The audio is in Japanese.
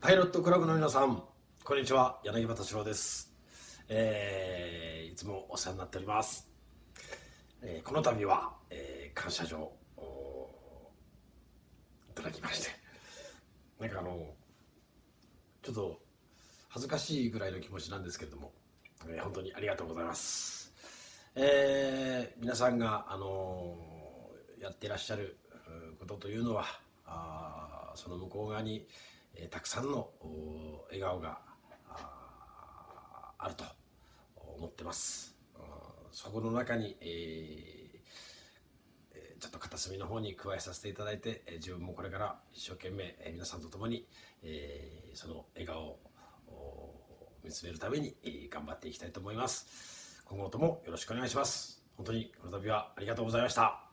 パイロットクラブの皆さん、こんにちは。柳葉敏郎です。いつもお世話になっております。この度は、感謝状をいただきまして、なんかちょっと恥ずかしいぐらいの気持ちなんですけれども、本当にありがとうございます。皆さんがやっていらっしゃることというのは、その向こう側にたくさんの笑顔があると思ってます。そこの中に、ちょっと片隅の方に加えさせていただいて、自分もこれから一生懸命、皆さんと共に、その笑顔を見つめるために、頑張っていきたいと思います。今後ともよろしくお願いします。本当にこの度はありがとうございました。